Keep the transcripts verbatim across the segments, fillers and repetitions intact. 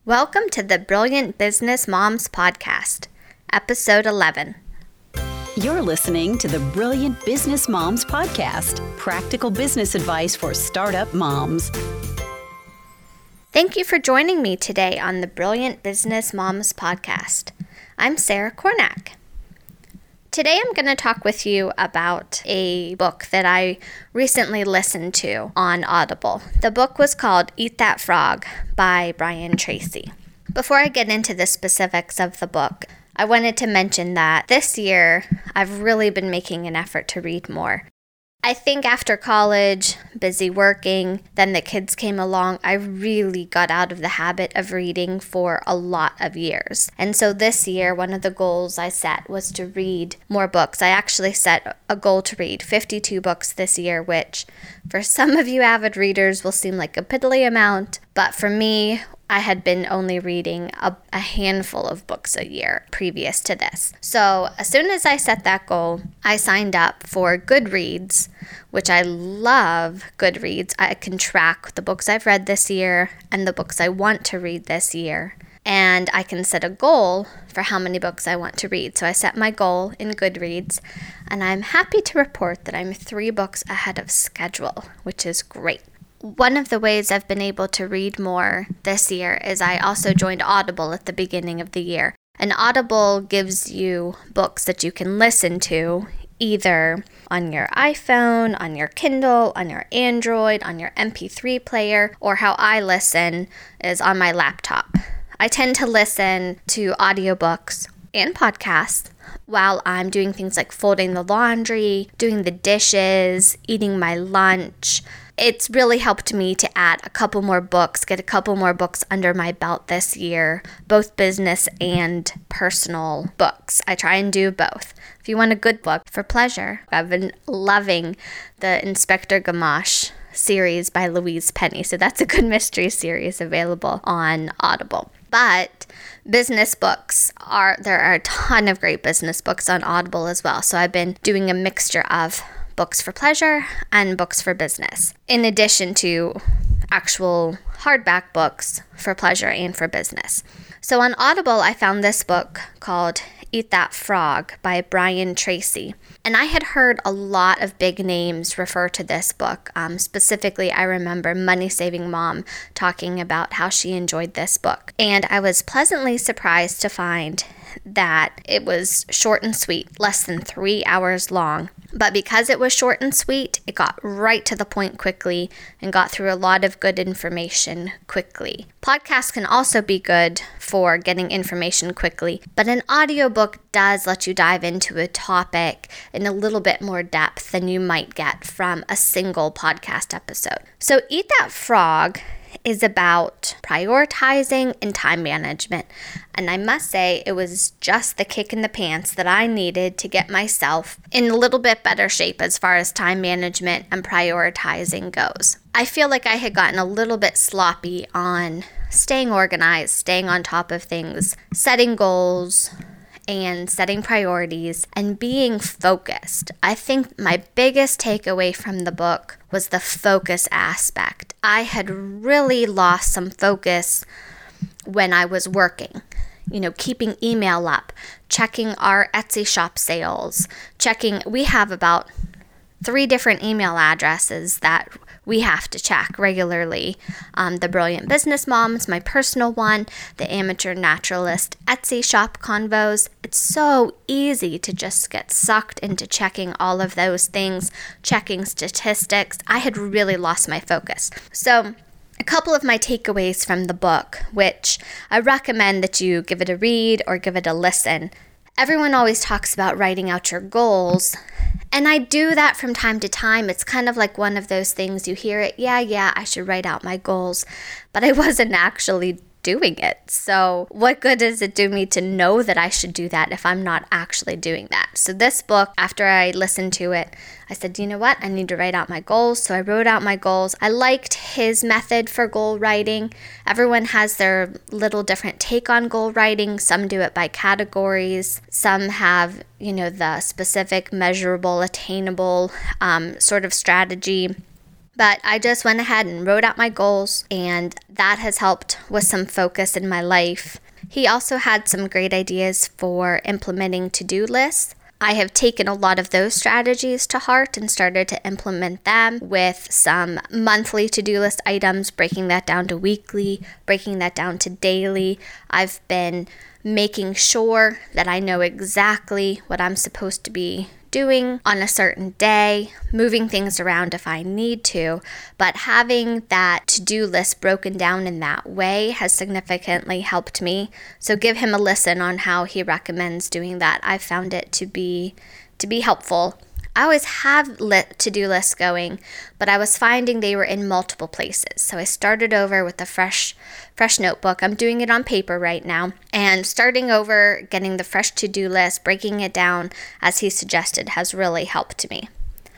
Welcome to the Brilliant Business Moms Podcast, Episode eleven. You're listening to the Brilliant Business Moms Podcast, practical business advice for startup moms. Thank you for joining me today on the Brilliant Business Moms Podcast. I'm Sarah Cornack. Today I'm going to talk with you about a book that I recently listened to on Audible. The book was called Eat That Frog by Brian Tracy. Before I get into the specifics of the book, I wanted to mention that this year I've really been making an effort to read more. I think after college, busy working, then the kids came along, I really got out of the habit of reading for a lot of years. And so this year, one of the goals I set was to read more books. I actually set a goal to read fifty-two books this year, which for some of you avid readers will seem like a piddly amount. But for me, I had been only reading a, a handful of books a year previous to this. So as soon as I set that goal, I signed up for Goodreads, which I love Goodreads. I can track the books I've read this year and the books I want to read this year. And I can set a goal for how many books I want to read. So I set my goal in Goodreads, and I'm happy to report that I'm three books ahead of schedule, which is great. One of the ways I've been able to read more this year is I also joined Audible at the beginning of the year. And Audible gives you books that you can listen to either on your iPhone, on your Kindle, on your Android, on your M P three player, or how I listen is on my laptop. I tend to listen to audiobooks and podcasts while I'm doing things like folding the laundry, doing the dishes, eating my lunch. It's really helped me to add a couple more books, get a couple more books under my belt this year, both business and personal books. I try and do both. If you want a good book for pleasure, I've been loving the Inspector Gamache series by Louise Penny. So that's a good mystery series available on Audible. But business books are, there are a ton of great business books on Audible as well. So I've been doing a mixture of books for pleasure and books for business, in addition to actual hardback books for pleasure and for business. So on Audible, I found this book called Eat That Frog by Brian Tracy. And I had heard a lot of big names refer to this book. Um, specifically, I remember Money Saving Mom talking about how she enjoyed this book. And I was pleasantly surprised to find that it was short and sweet, less than three hours long. But because it was short and sweet, it got right to the point quickly and got through a lot of good information quickly. Podcasts can also be good for getting information quickly, but an audiobook does let you dive into a topic in a little bit more depth than you might get from a single podcast episode. So Eat That Frog is about prioritizing and time management. And I must say, it was just the kick in the pants that I needed to get myself in a little bit better shape as far as time management and prioritizing goes. I feel like I had gotten a little bit sloppy on staying organized, staying on top of things, setting goals, and setting priorities, and being focused. I think my biggest takeaway from the book was the focus aspect. I had really lost some focus when I was working. You know, keeping email up, checking our Etsy shop sales, checking, we have about three different email addresses that we have to check regularly. Um, the Brilliant Business Moms, my personal one, the Amateur Naturalist Etsy shop convos. It's so easy to just get sucked into checking all of those things, checking statistics. I had really lost my focus. So a couple of my takeaways from the book, which I recommend that you give it a read or give it a listen. Everyone always talks about writing out your goals, and I do that from time to time. It's kind of like one of those things, you hear it, yeah, yeah, I should write out my goals, but I wasn't actually doing it. So what good does it do me to know that I should do that if I'm not actually doing that? So this book, after I listened to it, I said, you know what? I need to write out my goals. So I wrote out my goals. I liked his method for goal writing. Everyone has their little different take on goal writing. Some do it by categories. Some have, you know, the specific, measurable, attainable um, sort of strategy. But I just went ahead and wrote out my goals, and that has helped with some focus in my life. He also had some great ideas for implementing to-do lists. I have taken a lot of those strategies to heart and started to implement them with some monthly to-do list items, breaking that down to weekly, breaking that down to daily. I've been making sure that I know exactly what I'm supposed to be doing on a certain day, moving things around if I need to, but having that to-do list broken down in that way has significantly helped me. So give him a listen on how he recommends doing that. I found it to be to be helpful. I always have lit to-do lists going, but I was finding they were in multiple places. So I started over with a fresh fresh notebook. I'm doing it on paper right now. And starting over, getting the fresh to-do list, breaking it down as he suggested has really helped me.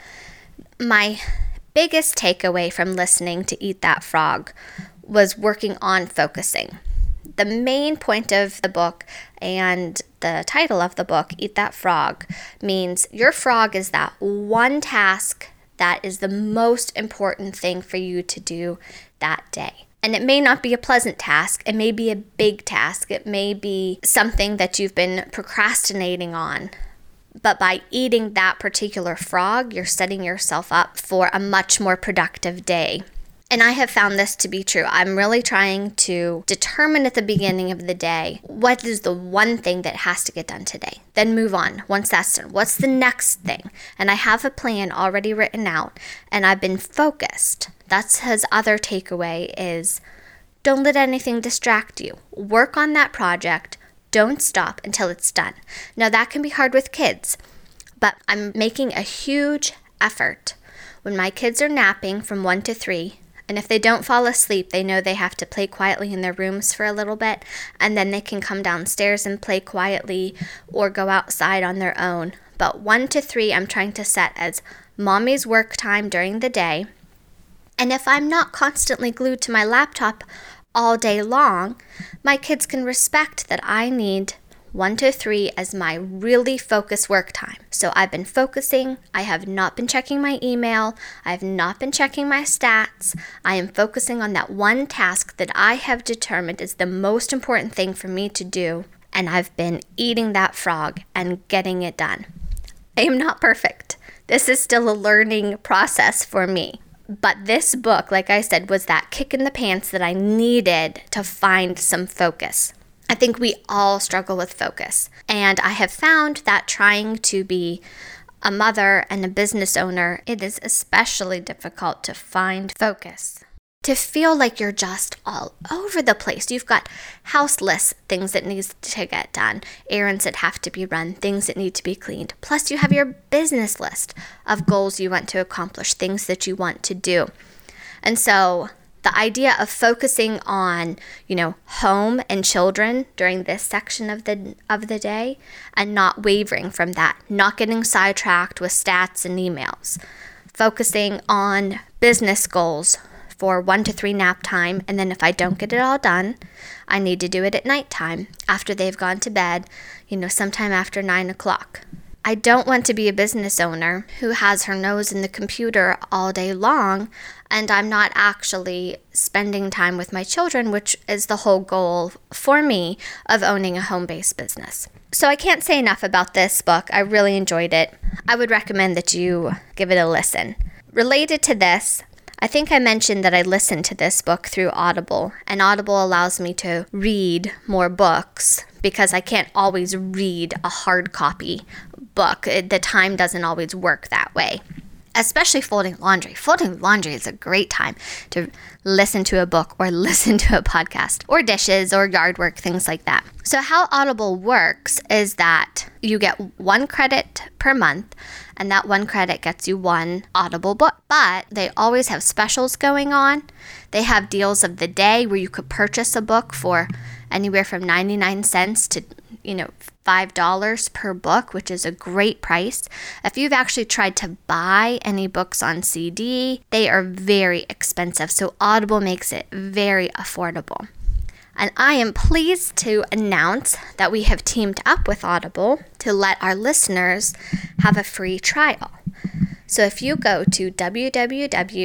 My biggest takeaway from listening to Eat That Frog was working on focusing. The main point of the book and the title of the book, Eat That Frog, means your frog is that one task that is the most important thing for you to do that day. And it may not be a pleasant task. It may be a big task. It may be something that you've been procrastinating on. But by eating that particular frog, you're setting yourself up for a much more productive day. And I have found this to be true. I'm really trying to determine at the beginning of the day, what is the one thing that has to get done today? Then move on. Once that's done, what's the next thing? And I have a plan already written out, and I've been focused. That's his other takeaway is, don't let anything distract you. Work on that project. Don't stop until it's done. Now that can be hard with kids, but I'm making a huge effort when my kids are napping from one to three. And if they don't fall asleep, they know they have to play quietly in their rooms for a little bit, and then they can come downstairs and play quietly or go outside on their own. But one to three, I'm trying to set as mommy's work time during the day. And if I'm not constantly glued to my laptop all day long, my kids can respect that I need one to three as my really focused work time. So I've been focusing. I have not been checking my email. I have not been checking my stats. I am focusing on that one task that I have determined is the most important thing for me to do. And I've been eating that frog and getting it done. I am not perfect. This is still a learning process for me. But this book, like I said, was that kick in the pants that I needed to find some focus. I think we all struggle with focus, and I have found that trying to be a mother and a business owner, it is especially difficult to find focus. To feel like you're just all over the place. You've got house lists, things that need to get done, errands that have to be run, things that need to be cleaned. Plus you have your business list of goals you want to accomplish, things that you want to do. And so the idea of focusing on, you know, home and children during this section of the of the day and not wavering from that, not getting sidetracked with stats and emails, focusing on business goals for one to three nap time, and then if I don't get it all done, I need to do it at nighttime after they've gone to bed, you know, sometime after nine o'clock. I don't want to be a business owner who has her nose in the computer all day long, and I'm not actually spending time with my children, which is the whole goal for me of owning a home-based business. So I can't say enough about this book. I really enjoyed it. I would recommend that you give it a listen. Related to this, I think I mentioned that I listened to this book through Audible, and Audible allows me to read more books because I can't always read a hard copy book. The time doesn't always work that way. Especially folding laundry. Folding laundry is a great time to listen to a book or listen to a podcast or dishes or yard work, things like that. So how Audible works is that you get one credit per month, and that one credit gets you one Audible book. But they always have specials going on. They have deals of the day where you could purchase a book for anywhere from ninety-nine cents to, you know, five dollars per book, which is a great price. If you've actually tried to buy any books on C D, they are very expensive. So Audible makes it very affordable. And I am pleased to announce that we have teamed up with Audible to let our listeners have a free trial. So if you go to w w w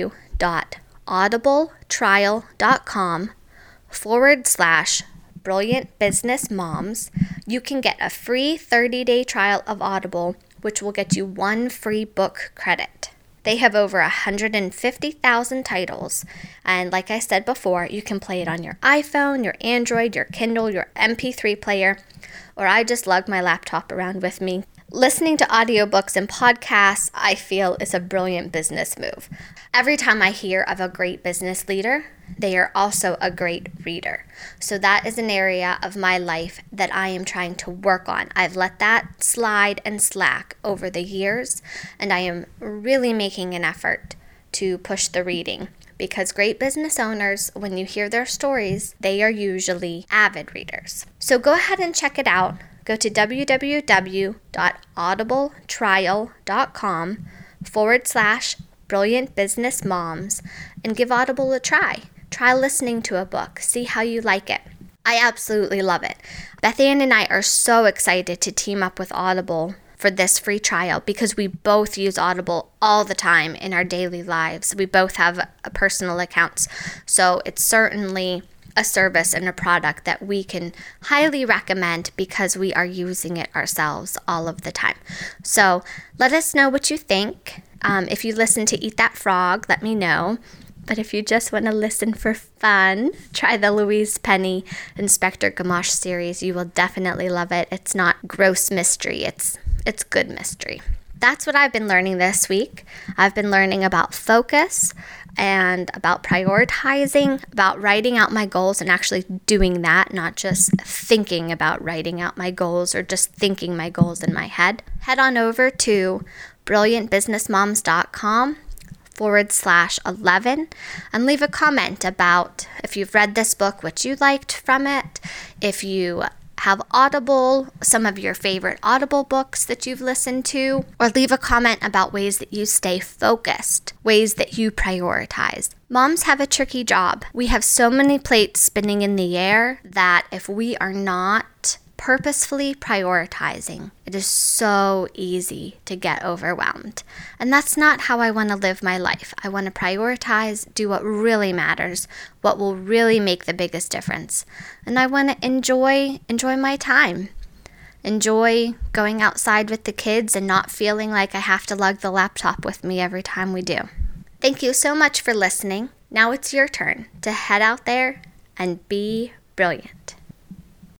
dot audibletrial.com forward slash brilliant business moms, you can get a free thirty-day trial of Audible, which will get you one free book credit. They have over one hundred fifty thousand titles, and like I said before, you can play it on your iPhone, your Android, your Kindle, your M P three player, or I just lug my laptop around with me. Listening to audiobooks and podcasts, I feel, is a brilliant business move. Every time I hear of a great business leader, they are also a great reader. So that is an area of my life that I am trying to work on. I've let that slide and slack over the years, and I am really making an effort to push the reading. Because great business owners, when you hear their stories, they are usually avid readers. So go ahead and check it out. Go to www.audibletrial.com forward slash brilliant business moms and give Audible a try. Try listening to a book. See how you like it. I absolutely love it. Beth Ann and I are so excited to team up with Audible for this free trial because we both use Audible all the time in our daily lives. We both have personal accounts. So it's certainly a service and a product that we can highly recommend because we are using it ourselves all of the time. So let us know what you think. Um, if you listen to Eat That Frog, let me know. But if you just want to listen for fun, try the Louise Penny Inspector Gamache series. You will definitely love it. It's not gross mystery. It's it's good mystery. That's what I've been learning this week. I've been learning about focus and about prioritizing, about writing out my goals and actually doing that, not just thinking about writing out my goals or just thinking my goals in my head. Head on over to brilliantbusinessmoms.com forward slash 11 and leave a comment about if you've read this book, what you liked from it, if you have Audible, some of your favorite Audible books that you've listened to, or leave a comment about ways that you stay focused, ways that you prioritize. Moms have a tricky job. We have so many plates spinning in the air that if we are not purposefully prioritizing, it is so easy to get overwhelmed. And that's not how I want to live my life. I want to prioritize, do what really matters, what will really make the biggest difference. And I want to enjoy enjoy my time. Enjoy going outside with the kids and not feeling like I have to lug the laptop with me every time we do. Thank you so much for listening. Now it's your turn to head out there and be brilliant.